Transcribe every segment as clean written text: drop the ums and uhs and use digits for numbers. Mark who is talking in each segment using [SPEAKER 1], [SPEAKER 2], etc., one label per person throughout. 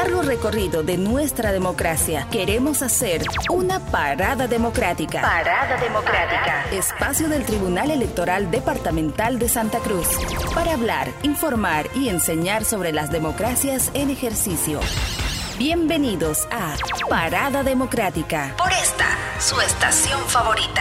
[SPEAKER 1] largo recorrido de nuestra democracia, queremos hacer una parada democrática. Parada democrática. Espacio del Tribunal Electoral Departamental de Santa Cruz. Para hablar, informar y enseñar sobre las democracias en ejercicio. Bienvenidos a Parada Democrática. Por esta, su estación favorita.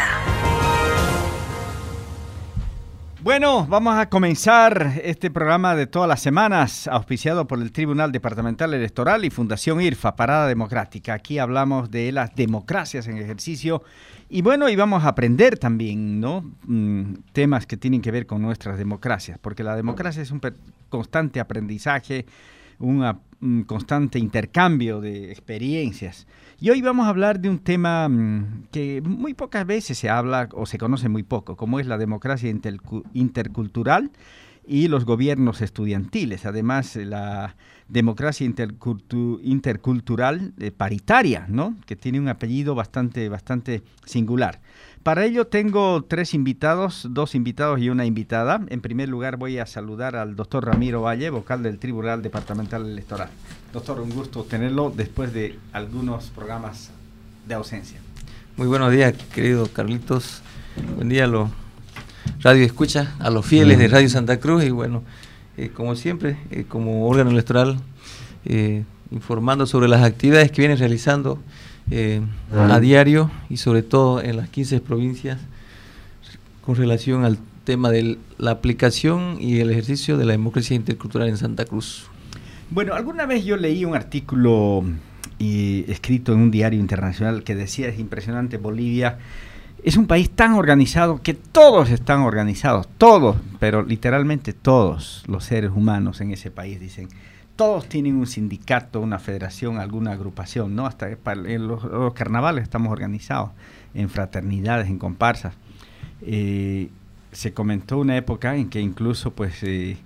[SPEAKER 2] Bueno, vamos a comenzar este programa de todas las semanas, auspiciado por el Tribunal Departamental Electoral y Fundación IRFA, Parada Democrática. Aquí hablamos de las democracias en ejercicio y bueno, y vamos a aprender también, ¿no? Temas que tienen que ver con nuestras democracias, porque la democracia es un constante aprendizaje, un constante intercambio de experiencias. Y hoy vamos a hablar de un tema que muy pocas veces se habla o se conoce muy poco, como es la democracia intercultural y los gobiernos estudiantiles. Además, la democracia intercultural paritaria, ¿no? Que tiene un apellido bastante singular. Para ello tengo dos invitados y una invitada. En primer lugar voy a saludar al doctor Ramiro Valle, vocal del Tribunal Departamental Electoral. Doctor, un gusto tenerlo después de algunos programas de ausencia.
[SPEAKER 3] Muy buenos días, querido Carlitos. Buen día a los radio escucha, a los fieles de Radio Santa Cruz y bueno, como siempre, como órgano electoral, informando sobre las actividades que vienen realizando a diario y sobre todo en las 15 provincias con relación al tema de la aplicación y el ejercicio de la democracia intercultural en Santa Cruz.
[SPEAKER 2] Bueno, alguna vez yo leí un artículo escrito en un diario internacional que decía, es impresionante, Bolivia es un país tan organizado que todos están organizados, todos, pero literalmente todos los seres humanos en ese país, dicen, todos tienen un sindicato, una federación, alguna agrupación, ¿no? Hasta en los carnavales estamos organizados, en fraternidades, en comparsas. Se comentó una época en que incluso pues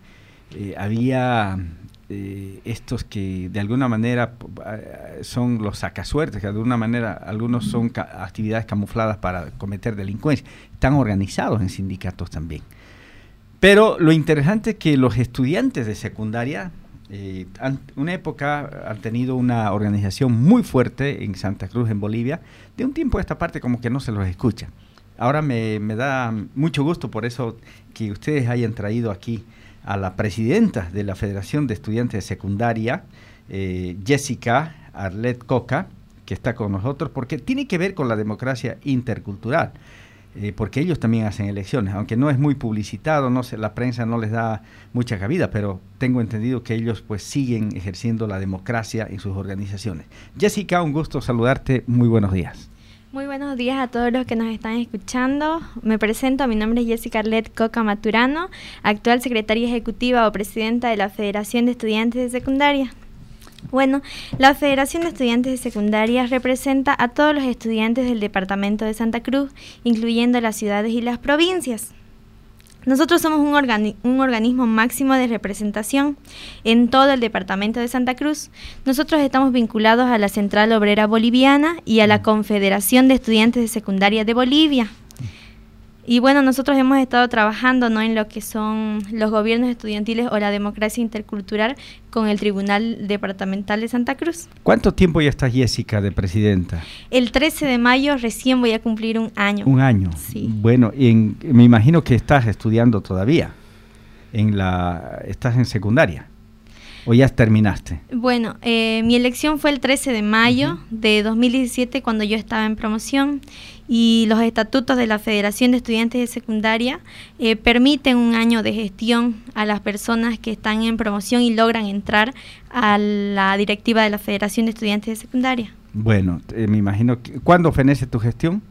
[SPEAKER 2] había estos que de alguna manera son los sacasuertes, que de alguna manera algunos son actividades camufladas para cometer delincuencia. Están organizados en sindicatos también. Pero lo interesante es que los estudiantes de secundaria una época han tenido una organización muy fuerte en Santa Cruz, en Bolivia. De un tiempo a esta parte como que no se los escucha. Ahora me da mucho gusto por eso que ustedes hayan traído aquí a la presidenta de la Federación de Estudiantes de Secundaria, Jessica Arlet Coca, que está con nosotros, porque tiene que ver con la democracia intercultural. Porque ellos también hacen elecciones, aunque no es muy publicitado, la prensa no les da mucha cabida, pero tengo entendido que ellos pues siguen ejerciendo la democracia en sus organizaciones. Jessica, un gusto saludarte, muy buenos días.
[SPEAKER 4] Muy buenos días a todos los que nos están escuchando. Me presento, mi nombre es Jessica Arlet Coca Maturano, actual secretaria ejecutiva o presidenta de la Federación de Estudiantes de Secundaria. Bueno, la Federación de Estudiantes de Secundaria representa a todos los estudiantes del departamento de Santa Cruz, incluyendo las ciudades y las provincias. Nosotros somos un organismo máximo de representación en todo el departamento de Santa Cruz. Nosotros estamos vinculados a la Central Obrera Boliviana y a la Confederación de Estudiantes de Secundaria de Bolivia. Y bueno, nosotros hemos estado trabajando, ¿no?, en lo que son los gobiernos estudiantiles o la democracia intercultural con el Tribunal Departamental de Santa Cruz.
[SPEAKER 2] ¿Cuánto tiempo ya estás, Jessica, de presidenta?
[SPEAKER 4] El 13 de mayo recién voy a cumplir un año. ¿Un año? Sí.
[SPEAKER 2] Bueno, me imagino que estás estudiando todavía. ¿Estás en secundaria? ¿O ya terminaste?
[SPEAKER 4] Bueno, mi elección fue el 13 de mayo de 2017, cuando yo estaba en promoción, y los estatutos de la Federación de Estudiantes de Secundaria permiten un año de gestión a las personas que están en promoción y logran entrar a la directiva de la Federación de Estudiantes de Secundaria.
[SPEAKER 2] Bueno, me imagino, ¿cuándo fenece tu gestión?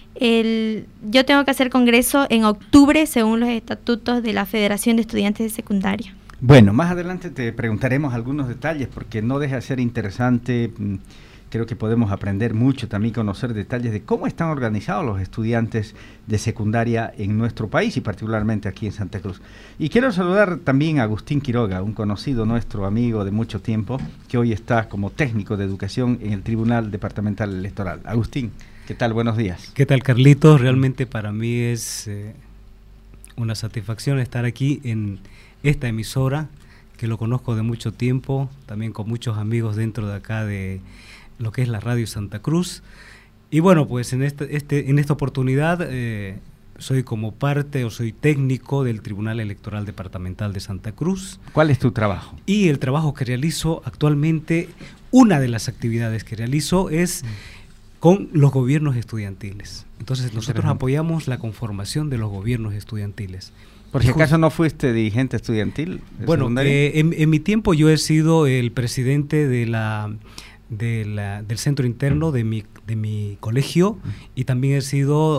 [SPEAKER 4] Yo tengo que hacer congreso en octubre, según los estatutos de la Federación de Estudiantes de Secundaria.
[SPEAKER 2] Bueno, más adelante te preguntaremos algunos detalles porque no deja de ser interesante. Creo que podemos aprender mucho, también conocer detalles de cómo están organizados los estudiantes de secundaria en nuestro país y particularmente aquí en Santa Cruz. Y quiero saludar también a Agustín Quiroga, un conocido nuestro amigo de mucho tiempo, que hoy está como técnico de educación en el Tribunal Departamental Electoral. Agustín, ¿qué tal? Buenos días.
[SPEAKER 5] ¿Qué tal, Carlitos? Realmente para mí es una satisfacción estar aquí en esta emisora que lo conozco de mucho tiempo, también con muchos amigos dentro de acá de lo que es la Radio Santa Cruz. Y bueno, pues en esta oportunidad soy como parte o soy técnico del Tribunal Electoral Departamental de Santa Cruz.
[SPEAKER 2] ¿Cuál es tu trabajo?
[SPEAKER 5] Y el trabajo que realizo actualmente, una de las actividades que realizo es con los gobiernos estudiantiles. Entonces nosotros apoyamos la conformación de los gobiernos estudiantiles.
[SPEAKER 2] ¿Por si acaso no fuiste dirigente estudiantil?
[SPEAKER 5] Bueno, en mi tiempo yo he sido el presidente del centro interno de mi colegio y también he sido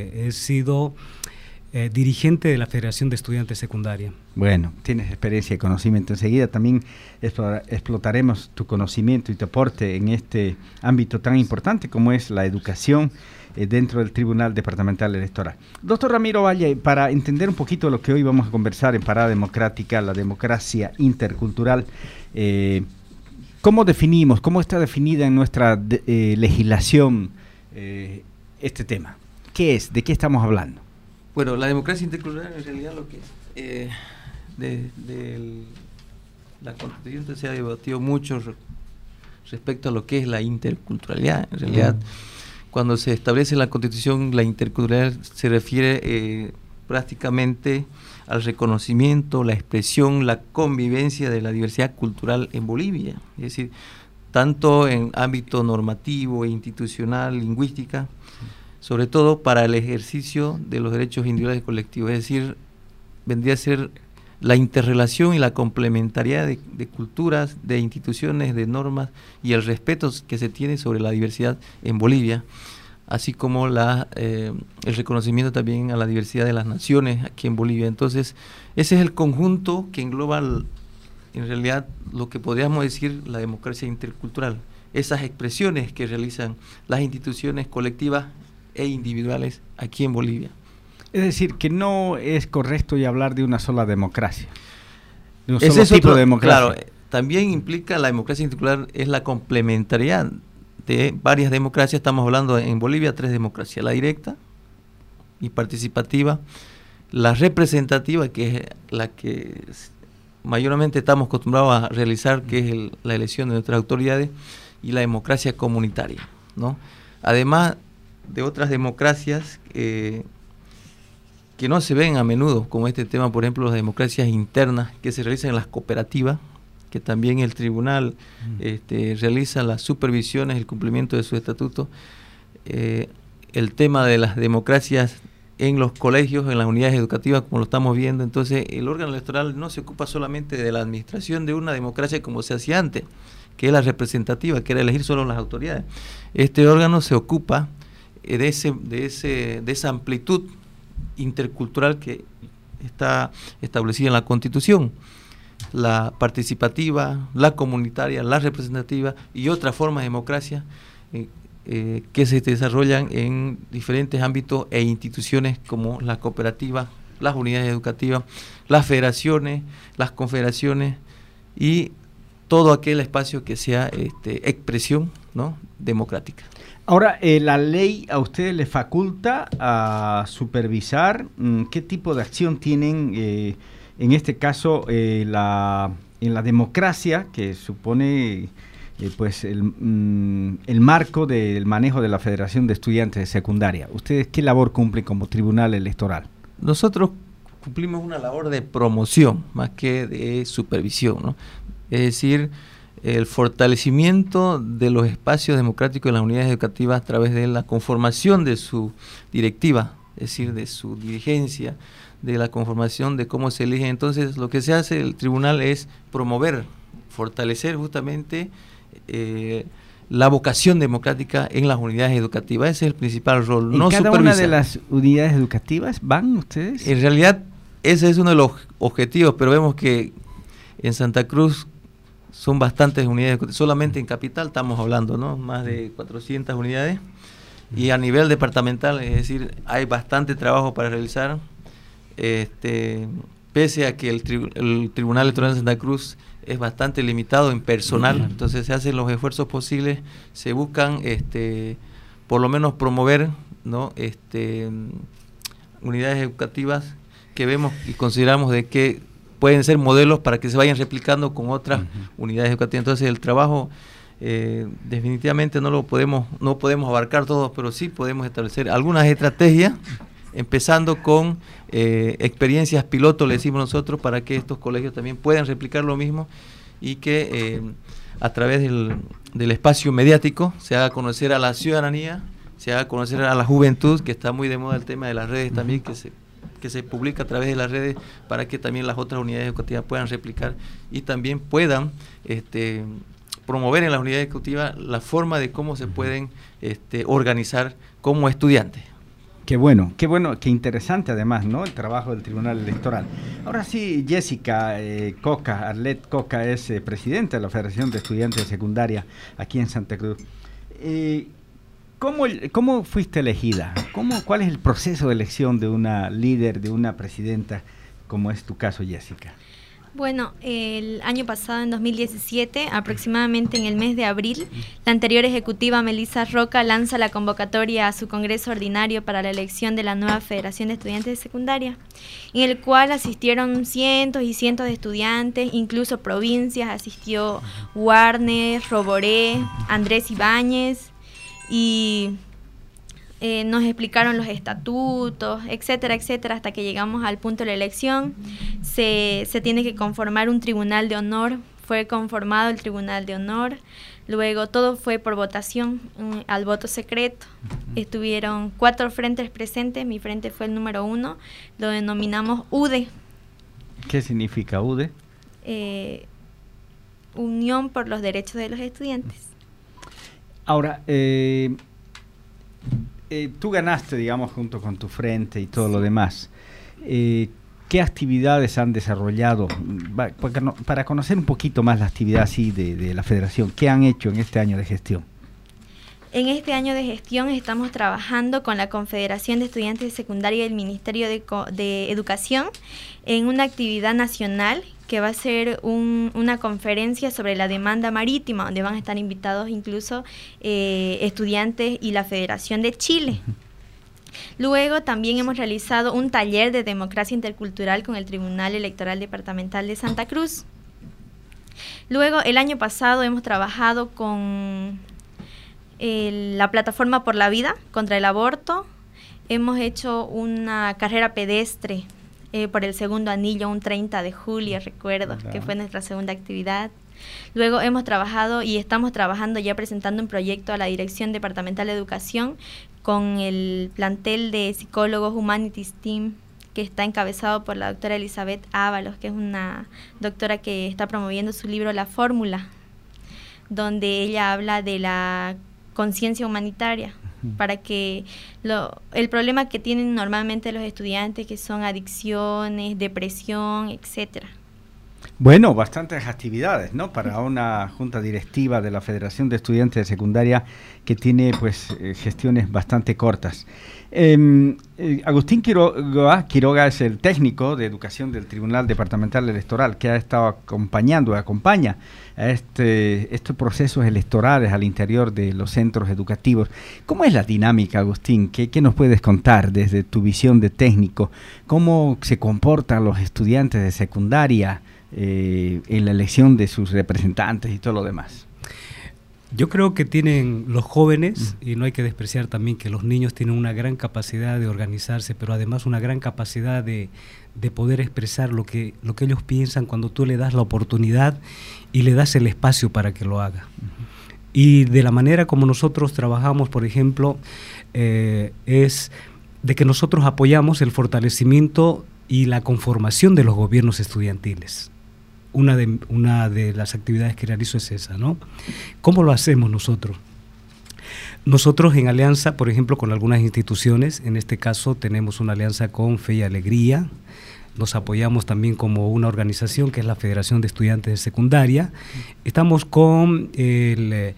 [SPEAKER 5] dirigente de la Federación de Estudiantes Secundaria.
[SPEAKER 2] Bueno, tienes experiencia y conocimiento. Enseguida también explotaremos tu conocimiento y tu aporte en este ámbito tan importante como es la educación dentro del Tribunal Departamental Electoral. Doctor Ramiro Valle, para entender un poquito lo que hoy vamos a conversar en Parada Democrática, la democracia intercultural, ¿cómo definimos, cómo está definida en nuestra legislación este tema? ¿Qué es? ¿De qué estamos hablando?
[SPEAKER 3] Bueno, la democracia intercultural en realidad lo que es, la Constitución se ha debatido mucho respecto a lo que es la interculturalidad. En realidad, cuando se establece en la Constitución, la interculturalidad se refiere prácticamente al reconocimiento, la expresión, la convivencia de la diversidad cultural en Bolivia. Es decir, tanto en ámbito normativo, institucional, lingüística, sobre todo para el ejercicio de los derechos individuales y colectivos, es decir, vendría a ser la interrelación y la complementariedad de culturas, de instituciones, de normas y el respeto que se tiene sobre la diversidad en Bolivia, así como el reconocimiento también a la diversidad de las naciones aquí en Bolivia. Entonces, ese es el conjunto que engloba en realidad lo que podríamos decir la democracia intercultural, esas expresiones que realizan las instituciones colectivas e individuales aquí en Bolivia.
[SPEAKER 2] Es decir, que no es correcto ya hablar de una sola democracia, de un
[SPEAKER 3] Ese
[SPEAKER 2] solo
[SPEAKER 3] es
[SPEAKER 2] tipo
[SPEAKER 3] otro,
[SPEAKER 2] de democracia.
[SPEAKER 3] Claro, también implica la democracia intercultural, es la complementariedad de varias democracias. Estamos hablando en Bolivia 3 democracias: la directa y participativa, la representativa, que es la que mayormente estamos acostumbrados a realizar, que es la elección de nuestras autoridades, y la democracia comunitaria, ¿no? Además de otras democracias que no se ven a menudo, como este tema, por ejemplo, las democracias internas que se realizan en las cooperativas, que también el tribunal realiza las supervisiones, el cumplimiento de su estatuto. El tema de las democracias en los colegios, en las unidades educativas, como lo estamos viendo. Entonces, el órgano electoral no se ocupa solamente de la administración de una democracia como se hacía antes, que es la representativa, que era elegir solo las autoridades. Este órgano se ocupa de esa amplitud intercultural que está establecida en la Constitución, la participativa, la comunitaria, la representativa y otras formas de democracia que se desarrollan en diferentes ámbitos e instituciones como las cooperativas, las unidades educativas, las federaciones, las confederaciones y todo aquel espacio que sea expresión, ¿no?, democrática.
[SPEAKER 2] Ahora, la ley a ustedes les faculta a supervisar qué tipo de acción tienen, en este caso, en la democracia, que supone pues el marco del manejo de la Federación de Estudiantes de Secundaria. ¿Ustedes qué labor cumplen como Tribunal Electoral?
[SPEAKER 3] Nosotros cumplimos una labor de promoción más que de supervisión, ¿no? Es decir, el fortalecimiento de los espacios democráticos en las unidades educativas a través de la conformación de su directiva, es decir, de su dirigencia, de la conformación de cómo se elige. Entonces, lo que se hace el tribunal es promover, fortalecer justamente la vocación democrática en las unidades educativas. Ese es el principal rol.
[SPEAKER 2] ¿En cada una de las unidades educativas van ustedes?
[SPEAKER 3] En realidad, ese es uno de los objetivos, pero vemos que en Santa Cruz son bastantes unidades, solamente en Capital estamos hablando, ¿no?, más de 400 unidades, y a nivel departamental, es decir, hay bastante trabajo para realizar, pese a que el Tribunal Electoral de Santa Cruz es bastante limitado en personal, entonces se hacen los esfuerzos posibles, se buscan por lo menos promover, ¿no?, unidades educativas que vemos y consideramos de que pueden ser modelos para que se vayan replicando con otras unidades educativas. Entonces el trabajo definitivamente no podemos abarcar todo, pero sí podemos establecer algunas estrategias, empezando con experiencias piloto, le decimos nosotros, para que estos colegios también puedan replicar lo mismo y que a través del espacio mediático se haga conocer a la ciudadanía, se haga conocer a la juventud, que está muy de moda el tema de las redes también, que se publica a través de las redes, para que también las otras unidades educativas puedan replicar y también puedan promover en las unidades educativas la forma de cómo se pueden organizar como estudiantes.
[SPEAKER 2] Qué bueno, qué interesante además, ¿no? El trabajo del Tribunal Electoral. Ahora sí, Jessica Coca, Arlet Coca es presidenta de la Federación de Estudiantes de Secundaria aquí en Santa Cruz. ¿Cómo fuiste elegida? ¿Cuál es el proceso de elección de una líder, de una presidenta, como es tu caso, Jessica?
[SPEAKER 4] Bueno, el año pasado, en 2017, aproximadamente en el mes de abril, la anterior ejecutiva Melissa Roca lanza la convocatoria a su Congreso Ordinario para la elección de la nueva Federación de Estudiantes de Secundaria, en el cual asistieron cientos y cientos de estudiantes, incluso provincias, asistió Warner, Roboré, Andrés Ibáñez, y nos explicaron los estatutos, etcétera, etcétera, hasta que llegamos al punto de la elección. Se tiene que conformar un tribunal de honor, fue conformado el tribunal de honor, luego todo fue por votación, al voto secreto. Estuvieron 4 frentes presentes, mi frente fue el número 1, lo denominamos UDE.
[SPEAKER 2] ¿Qué significa UDE?
[SPEAKER 4] Unión por los Derechos de los Estudiantes.
[SPEAKER 2] Ahora, tú ganaste, digamos, junto con tu frente y todo lo demás. ¿Qué actividades han desarrollado? Para conocer un poquito más la actividad así de la Federación, ¿qué han hecho en este año de gestión?
[SPEAKER 4] En este año de gestión estamos trabajando con la Confederación de Estudiantes de Secundaria y el Ministerio de Educación en una actividad nacional que va a ser una conferencia sobre la demanda marítima, donde van a estar invitados incluso estudiantes y la Federación de Chile. Luego también hemos realizado un taller de democracia intercultural con el Tribunal Electoral Departamental de Santa Cruz. Luego, el año pasado hemos trabajado con la Plataforma por la Vida contra el Aborto. Hemos hecho una carrera pedestre por el segundo anillo, un 30 de julio, recuerdo, que fue nuestra segunda actividad. Luego hemos trabajado y estamos trabajando ya presentando un proyecto a la Dirección Departamental de Educación con el plantel de psicólogos Humanities Team, que está encabezado por la doctora Elizabeth Ábalos, que es una doctora que está promoviendo su libro La Fórmula, donde ella habla de la conciencia humanitaria, para que el problema que tienen normalmente los estudiantes, que son adicciones, depresión, etcétera.
[SPEAKER 2] Bueno, bastantes actividades, ¿no? Para una junta directiva de la Federación de Estudiantes de Secundaria que tiene, pues, gestiones bastante cortas. Agustín Quiroga es el técnico de educación del Tribunal Departamental Electoral, que ha estado acompaña a estos procesos electorales al interior de los centros educativos. ¿Cómo es la dinámica, Agustín? ¿Qué nos puedes contar desde tu visión de técnico? ¿Cómo se comportan los estudiantes de secundaria en la elección de sus representantes y todo lo demás?
[SPEAKER 5] Yo creo que tienen los jóvenes, y no hay que despreciar también que los niños tienen una gran capacidad de organizarse, pero además una gran capacidad de poder expresar lo que ellos piensan cuando tú le das la oportunidad y le das el espacio para que lo haga. Y de la manera como nosotros trabajamos, por ejemplo, es de que nosotros apoyamos el fortalecimiento y la conformación de los gobiernos estudiantiles. Una de las actividades que realizo es esa, ¿no? ¿Cómo lo hacemos nosotros? Nosotros en alianza, por ejemplo, con algunas instituciones, en este caso tenemos una alianza con Fe y Alegría, nos apoyamos también como una organización que es la Federación de Estudiantes de Secundaria, estamos con el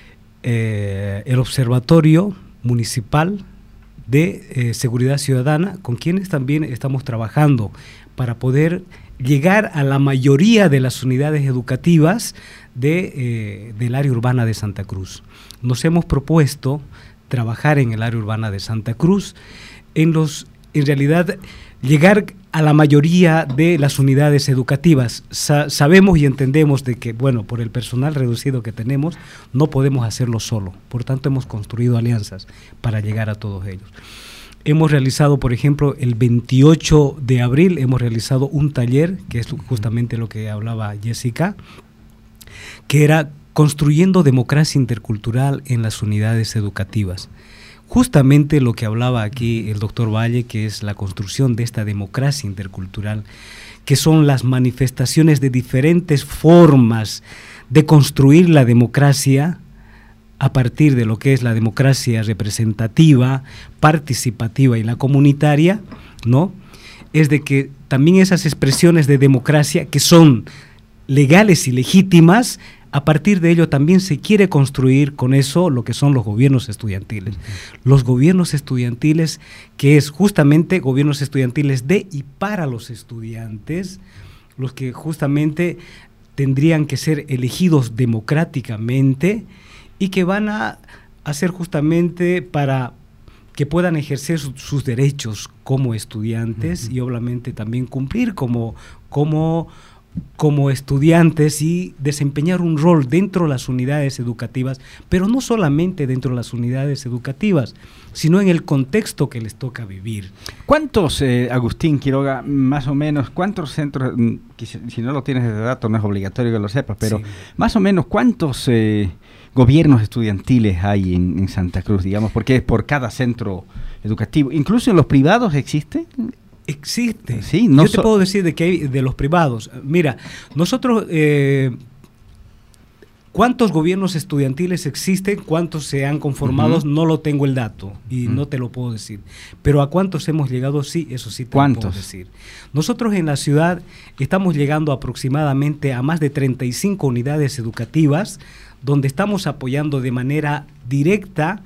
[SPEAKER 5] Observatorio Municipal de Seguridad Ciudadana, con quienes también estamos trabajando para poder llegar a la mayoría de las unidades educativas del área urbana de Santa Cruz. Nos hemos propuesto trabajar en el área urbana de Santa Cruz, en realidad llegar a la mayoría de las unidades educativas. Sabemos y entendemos de que, bueno, por el personal reducido que tenemos, no podemos hacerlo solo. Por tanto, hemos construido alianzas para llegar a todos ellos. Hemos realizado, por ejemplo, el 28 de abril, hemos realizado un taller, que es justamente lo que hablaba Jessica, que era construyendo democracia intercultural en las unidades educativas. Justamente lo que hablaba aquí el doctor Valle, que es la construcción de esta democracia intercultural, que son las manifestaciones de diferentes formas de construir la democracia a partir de lo que es la democracia representativa, participativa y la comunitaria, ¿no? Es de que también esas expresiones de democracia que son legales y legítimas, a partir de ello también se quiere construir con eso lo que son los gobiernos estudiantiles. Los gobiernos estudiantiles, que es justamente gobiernos estudiantiles de y para los estudiantes, los que justamente tendrían que ser elegidos democráticamente y que van a hacer justamente para que puedan ejercer sus derechos como estudiantes y obviamente también cumplir como estudiantes y desempeñar un rol dentro de las unidades educativas, pero no solamente dentro de las unidades educativas, sino en el contexto que les toca vivir.
[SPEAKER 2] ¿Cuántos, Agustín Quiroga, más o menos, cuántos centros, si no lo tienes de dato no es obligatorio que lo sepas, pero sí, más o menos cuántos gobiernos estudiantiles hay en Santa Cruz, digamos, porque es por cada centro educativo, incluso en los privados existe?
[SPEAKER 5] Existe.
[SPEAKER 2] Sí, no.
[SPEAKER 5] Yo te puedo decir de que hay de los privados. Mira, nosotros, ¿cuántos gobiernos estudiantiles existen? ¿Cuántos se han conformado? No lo tengo el dato y no te lo puedo decir. Pero ¿a cuántos hemos llegado? Sí, eso sí te lo puedo decir. Nosotros en la ciudad estamos llegando aproximadamente a más de 35 unidades educativas donde estamos apoyando de manera directa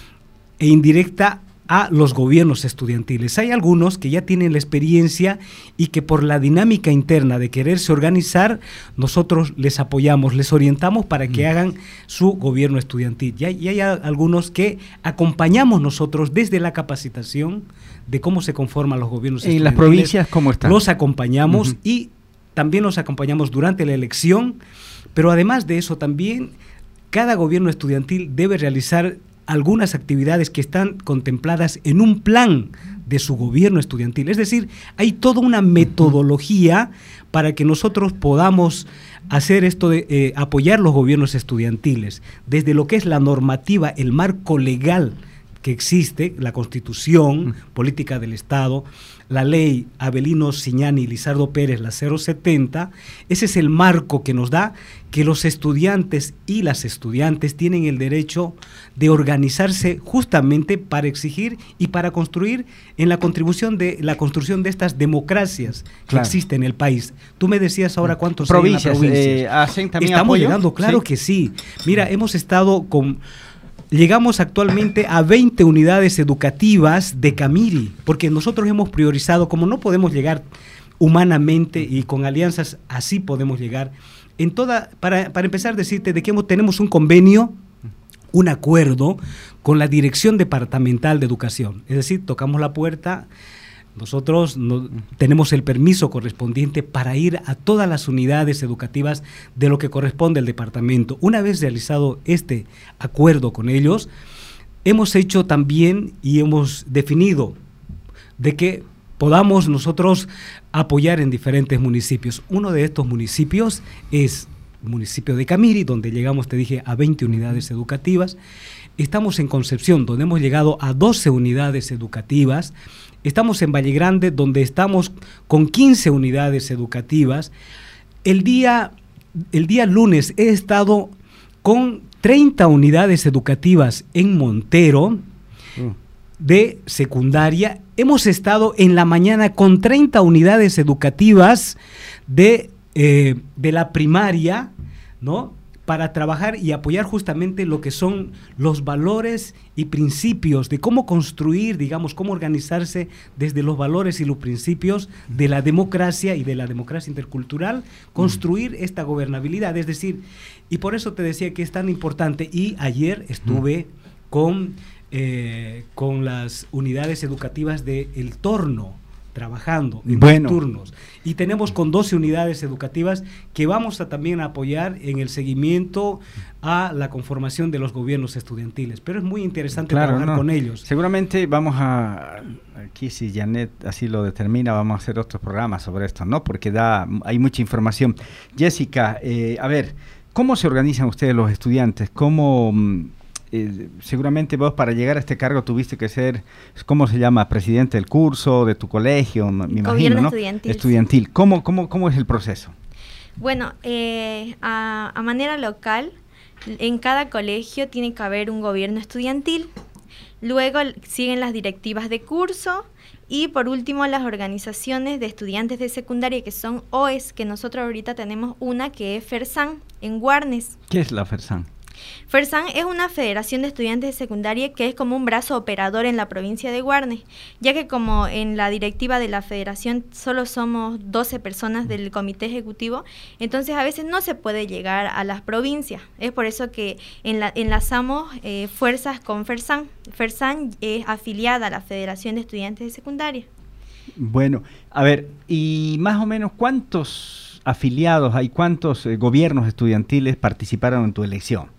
[SPEAKER 5] e indirecta a los gobiernos estudiantiles. Hay algunos que ya tienen la experiencia y que por la dinámica interna de quererse organizar, nosotros les apoyamos, les orientamos para que hagan su gobierno estudiantil. Y hay algunos que acompañamos nosotros desde la capacitación de cómo se conforman los gobiernos estudiantiles.
[SPEAKER 2] ¿Y las provincias cómo están?
[SPEAKER 5] Los acompañamos y también los acompañamos durante la elección, pero además de eso también cada gobierno estudiantil debe realizar algunas actividades que están contempladas en un plan de su gobierno estudiantil. Es decir, hay toda una metodología para que nosotros podamos hacer esto de apoyar los gobiernos estudiantiles, desde lo que es la normativa, el marco legal que existe, la Constitución Política del Estado, la ley Avelino Siñani y Lizardo Pérez, la 070, ese es el marco que nos da que los estudiantes y las estudiantes tienen el derecho de organizarse justamente para exigir y para construir en la construcción de estas democracias que existen en el país. Tú me decías ahora cuántos
[SPEAKER 2] provincias,
[SPEAKER 5] hay en la provincia.
[SPEAKER 2] ¿Hacen también
[SPEAKER 5] Estamos
[SPEAKER 2] apoyo?
[SPEAKER 5] llegando, claro que sí. Mira, hemos estado llegamos actualmente a 20 unidades educativas de Camiri, porque nosotros hemos priorizado, como no podemos llegar humanamente y con alianzas así podemos llegar, para empezar decirte de que tenemos un convenio, un acuerdo con la Dirección Departamental de Educación, es decir, tocamos la puerta. Nosotros tenemos el permiso correspondiente para ir a todas las unidades educativas de lo que corresponde al departamento. Una vez realizado este acuerdo con ellos, hemos hecho también y hemos definido de que podamos nosotros apoyar en diferentes municipios. Uno de estos municipios es el municipio de Camiri, donde llegamos, te dije, a 20 unidades educativas. Estamos en Concepción, donde hemos llegado a 12 unidades educativas. Estamos en Valle Grande, donde estamos con 15 unidades educativas. El día lunes he estado con 30 unidades educativas en Montero de secundaria. Hemos estado en la mañana con 30 unidades educativas de la primaria, ¿no?, para trabajar y apoyar justamente lo que son los valores y principios de cómo construir, digamos, cómo organizarse desde los valores y los principios de la democracia y de la democracia intercultural, construir esta gobernabilidad. Es decir, y por eso te decía que es tan importante. Y ayer estuve con las unidades educativas de El Torno, trabajando en dos turnos. Y tenemos con 12 unidades educativas que vamos a también apoyar en el seguimiento a la conformación de los gobiernos estudiantiles. Pero es muy interesante trabajar con ellos.
[SPEAKER 2] Seguramente vamos aquí si Janet así lo determina, vamos a hacer otros programas sobre esto, ¿no? Porque hay mucha información. Jessica, a ver, ¿cómo se organizan ustedes los estudiantes? ¿Cómo... seguramente vos para llegar a este cargo tuviste que ser, ¿cómo se llama? Presidente del curso, de tu colegio, me imagino, ¿no? Estudiantil. ¿Cómo es el proceso?
[SPEAKER 4] Bueno, a manera local, en cada colegio tiene que haber un gobierno estudiantil. Luego siguen las directivas de curso y por último las organizaciones de estudiantes de secundaria que son OES, que nosotros ahorita tenemos una que es FERSAN en Guarnes.
[SPEAKER 2] ¿Qué es la FERSAN?
[SPEAKER 4] FERSAN es una federación de estudiantes de secundaria que es como un brazo operador en la provincia de Guarnes, ya que como en la directiva de la federación solo somos 12 personas del comité ejecutivo, entonces a veces no se puede llegar a las provincias. Es por eso que enlazamos fuerzas con FERSAN. FERSAN es afiliada a la Federación de Estudiantes de Secundaria.
[SPEAKER 2] Bueno, a ver, y más o menos ¿cuántos afiliados hay, cuántos gobiernos estudiantiles participaron en tu elección?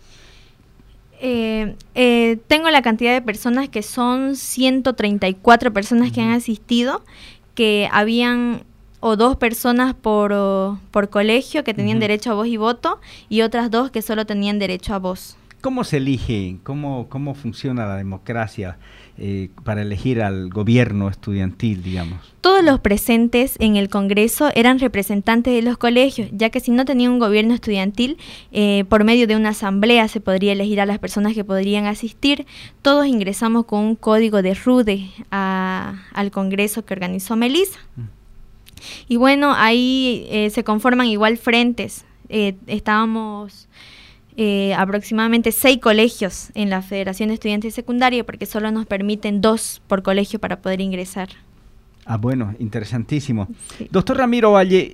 [SPEAKER 4] Tengo la cantidad de personas que son 134 personas que han asistido, que habían o 2 personas por colegio que tenían derecho a voz y voto y otras 2 que solo tenían derecho a voz.
[SPEAKER 2] ¿Cómo se elige? ¿Cómo funciona la democracia para elegir al gobierno estudiantil, digamos?
[SPEAKER 4] Todos los presentes en el Congreso eran representantes de los colegios, ya que si no tenía un gobierno estudiantil, por medio de una asamblea se podría elegir a las personas que podrían asistir. Todos ingresamos con un código de RUDE al Congreso que organizó Melissa. Y bueno, ahí se conforman igual frentes. Estábamos... aproximadamente 6 colegios en la Federación de Estudiantes de Secundaria porque solo nos permiten 2 por colegio para poder ingresar.
[SPEAKER 2] Bueno, interesantísimo.
[SPEAKER 4] Sí.
[SPEAKER 2] Doctor Ramiro Valle,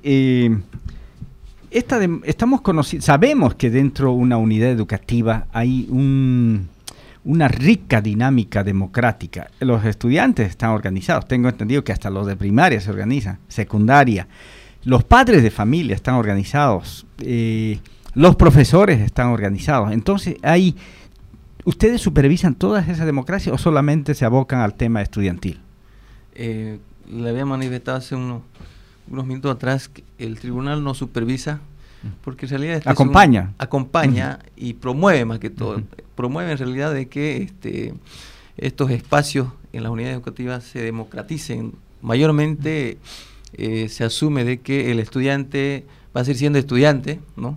[SPEAKER 2] sabemos que dentro de una unidad educativa hay una rica dinámica democrática. Los estudiantes están organizados, tengo entendido que hasta los de primaria se organizan, secundaria. Los padres de familia están organizados, los profesores están organizados. Entonces, ¿ustedes supervisan toda esa democracia o solamente se abocan al tema estudiantil?
[SPEAKER 3] Le había manifestado hace unos minutos atrás que el tribunal no supervisa, porque en realidad acompaña y promueve más que todo. Promueve en realidad de que estos espacios en las unidades educativas se democraticen. Mayormente se asume de que el estudiante va a seguir siendo estudiante, ¿no?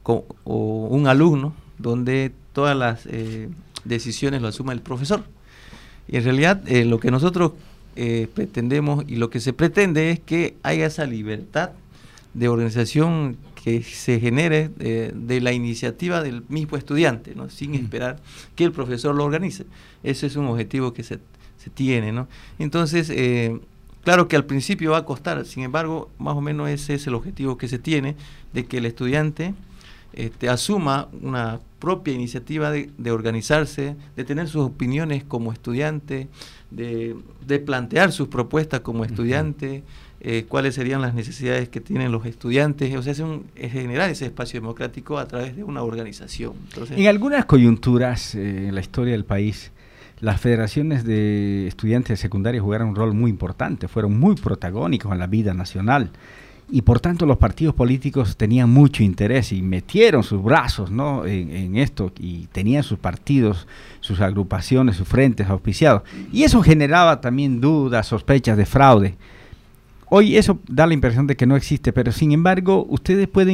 [SPEAKER 3] O un alumno, donde todas las decisiones lo asuma el profesor. Y en realidad lo que nosotros pretendemos y lo que se pretende es que haya esa libertad de organización que se genere de la iniciativa del mismo estudiante, ¿no? Sin esperar que el profesor lo organice. Ese es un objetivo que se tiene, ¿no? Entonces, claro que al principio va a costar, sin embargo, más o menos ese es el objetivo que se tiene, de que el estudiante asuma una propia iniciativa de organizarse, de tener sus opiniones como estudiante, de plantear sus propuestas como estudiante, cuáles serían las necesidades que tienen los estudiantes, o sea, es generar ese espacio democrático a través de una organización. Entonces,
[SPEAKER 2] en algunas coyunturas en la historia del país, las federaciones de estudiantes de secundaria jugaron un rol muy importante, fueron muy protagónicos en la vida nacional. Y por tanto los partidos políticos tenían mucho interés y metieron sus brazos, ¿no? en esto, y tenían sus partidos, sus agrupaciones, sus frentes auspiciados. Y eso generaba también dudas, sospechas de fraude. Hoy eso da la impresión de que no existe, pero sin embargo ustedes pueden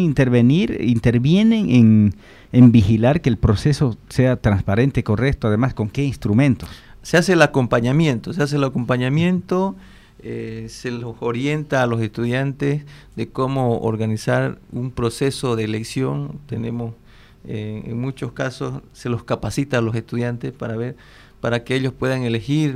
[SPEAKER 2] intervienen en vigilar que el proceso sea transparente, correcto, además, ¿con qué instrumentos?
[SPEAKER 3] Se hace el acompañamiento, se los orienta a los estudiantes de cómo organizar un proceso de elección. Tenemos, en muchos casos, se los capacita a los estudiantes para que ellos puedan elegir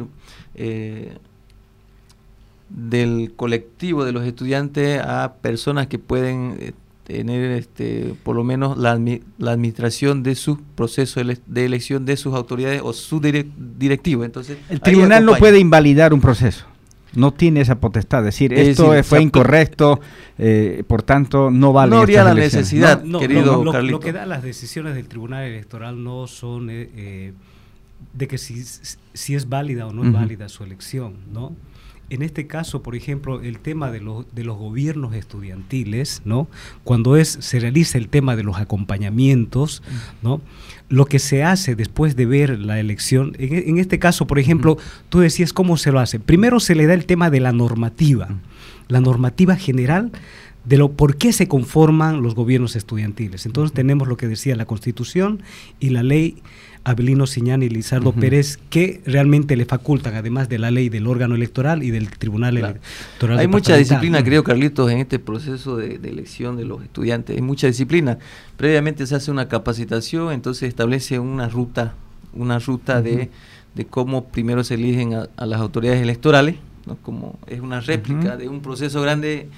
[SPEAKER 3] del colectivo de los estudiantes a personas que pueden tener por lo menos la administración de su proceso de elección de sus autoridades o su directivo. Entonces,
[SPEAKER 2] el tribunal no puede invalidar un proceso. no tiene esa potestad, decir, esto fue incorrecto, por tanto no vale.
[SPEAKER 3] No habría la necesidad, querido Carlito.
[SPEAKER 5] Lo que da las decisiones del Tribunal Electoral no son de que si es válida o no es válida su elección, ¿no? En este caso, por ejemplo, el tema de los gobiernos estudiantiles, ¿no? Cuando se realiza el tema de los acompañamientos, ¿no? Lo que se hace después de ver la elección, en este caso, por ejemplo, tú decías cómo se lo hace. Primero se le da el tema de la normativa general de por qué se conforman los gobiernos estudiantiles. Entonces tenemos lo que decía la Constitución y la ley Avelino Siñán y Lizardo Pérez, que realmente le facultan, además de la ley del órgano electoral y del Tribunal Electoral.
[SPEAKER 3] Hay mucha disciplina, creo, Carlitos, en este proceso de elección de los estudiantes. Hay mucha disciplina. Previamente se hace una capacitación, entonces establece una ruta de cómo primero se eligen a las autoridades electorales, ¿no? Como es una réplica de un proceso grande,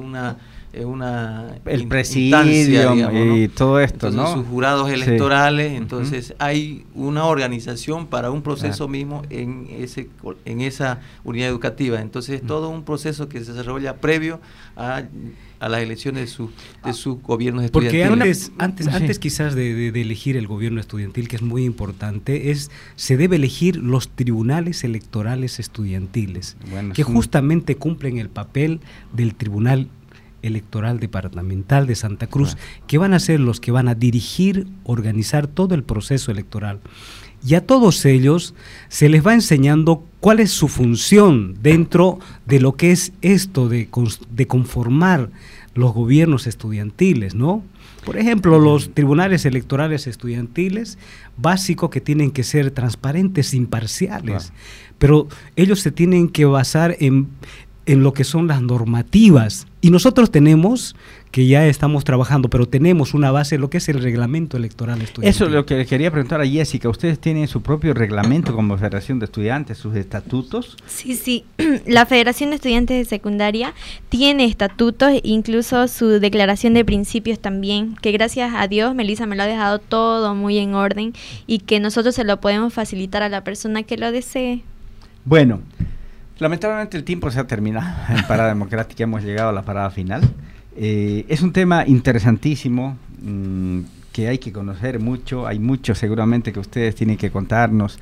[SPEAKER 2] el presidio, digamos, ¿no? Y todo esto,
[SPEAKER 3] entonces,
[SPEAKER 2] ¿no?
[SPEAKER 3] Sus jurados electorales, entonces hay una organización para un proceso mismo en esa unidad educativa. Entonces todo un proceso que se desarrolla previo a las elecciones de sus gobiernos estudiantiles.
[SPEAKER 5] Porque antes quizás de elegir el gobierno estudiantil, que es muy importante, se debe elegir los tribunales electorales estudiantiles, que justamente cumplen el papel del Tribunal Electoral Departamental de Santa Cruz, que van a ser los que van a dirigir, organizar todo el proceso electoral. Y a todos ellos se les va enseñando cuál es su función dentro de lo que es esto de conformar los gobiernos estudiantiles, ¿no? Por ejemplo, los tribunales electorales estudiantiles, básico que tienen que ser transparentes, imparciales, pero ellos se tienen que basar en lo que son las normativas. Y nosotros tenemos, que ya estamos trabajando, pero tenemos una base, lo que es el reglamento electoral estudiantil.
[SPEAKER 2] Eso es lo que quería preguntar a Jessica. ¿Ustedes tienen su propio reglamento como Federación de Estudiantes, sus estatutos?
[SPEAKER 4] Sí. La Federación de Estudiantes de Secundaria tiene estatutos, incluso su declaración de principios también, que gracias a Dios, Melissa me lo ha dejado todo muy en orden y que nosotros se lo podemos facilitar a la persona que lo desee.
[SPEAKER 2] Bueno, lamentablemente el tiempo se ha terminado en Parada Democrática, hemos llegado a la parada final. Es un tema interesantísimo que hay que conocer mucho, hay mucho seguramente que ustedes tienen que contarnos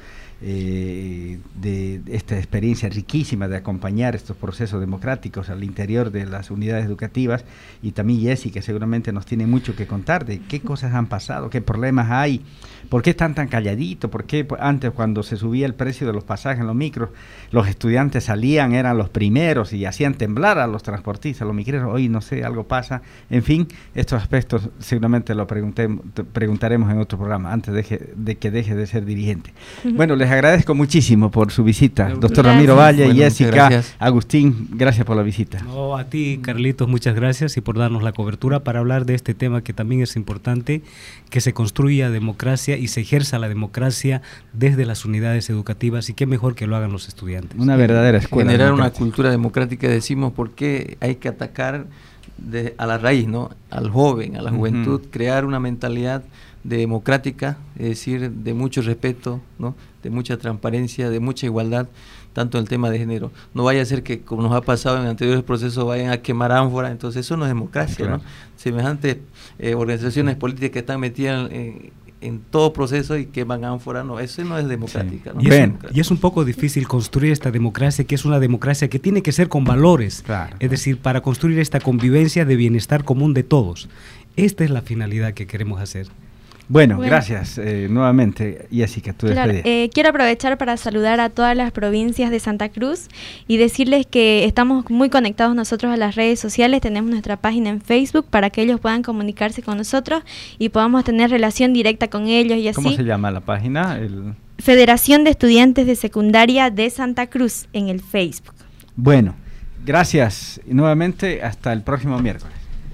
[SPEAKER 2] de esta experiencia riquísima de acompañar estos procesos democráticos al interior de las unidades educativas, y también Jessy, que seguramente nos tiene mucho que contar de qué cosas han pasado, qué problemas hay, por qué están tan calladitos, por qué antes cuando se subía el precio de los pasajes en los micros, los estudiantes salían, eran los primeros y hacían temblar a los transportistas, los micreros. Hoy no sé, algo pasa. En fin, estos aspectos seguramente lo preguntaremos en otro programa antes de que deje de ser dirigente. Bueno, les agradezco muchísimo por su visita, doctor Ramiro Valle, y Jessica, Agustín, gracias por la visita.
[SPEAKER 5] No, a ti, Carlitos, muchas gracias y por darnos la cobertura para hablar de este tema que también es importante, que se construya democracia y se ejerza la democracia desde las unidades educativas, y qué mejor que lo hagan los estudiantes.
[SPEAKER 2] Una verdadera escuela.
[SPEAKER 3] Generar una cultura democrática, decimos, porque hay que atacar a la raíz, ¿no? Al joven, a la juventud, crear una mentalidad democrática, es decir, de mucho respeto, ¿no? De mucha transparencia, de mucha igualdad, tanto en el tema de género. No vaya a ser que, como nos ha pasado en anteriores procesos, vayan a quemar ánforas, entonces eso no es democracia, claro, ¿no? Semejantes organizaciones políticas que están metidas en todo proceso y queman ánforas, no, eso no es democrática.
[SPEAKER 5] Sí.
[SPEAKER 3] ¿No?
[SPEAKER 5] Y es un poco difícil construir esta democracia, que es una democracia que tiene que ser con valores, claro, es decir, para construir esta convivencia de bienestar común de todos. Esta es la finalidad que queremos hacer.
[SPEAKER 2] Bueno, gracias nuevamente, Jessica, tu despedida.
[SPEAKER 4] Quiero aprovechar para saludar a todas las provincias de Santa Cruz y decirles que estamos muy conectados nosotros a las redes sociales. Tenemos nuestra página en Facebook para que ellos puedan comunicarse con nosotros y podamos tener relación directa con ellos y así.
[SPEAKER 2] ¿Cómo se llama la página?
[SPEAKER 4] Federación de Estudiantes de Secundaria de Santa Cruz en el Facebook.
[SPEAKER 2] Bueno, gracias y nuevamente hasta el próximo miércoles.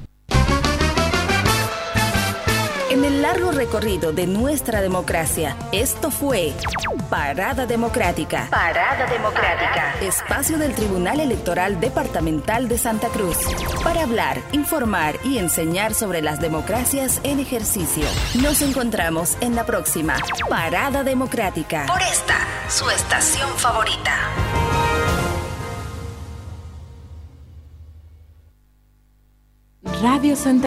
[SPEAKER 1] En el largo recorrido de nuestra democracia, esto fue Parada Democrática. Parada Democrática. Espacio del Tribunal Electoral Departamental de Santa Cruz. Para hablar, informar y enseñar sobre las democracias en ejercicio. Nos encontramos en la próxima Parada Democrática. Por esta, su estación favorita.
[SPEAKER 6] Radio Santa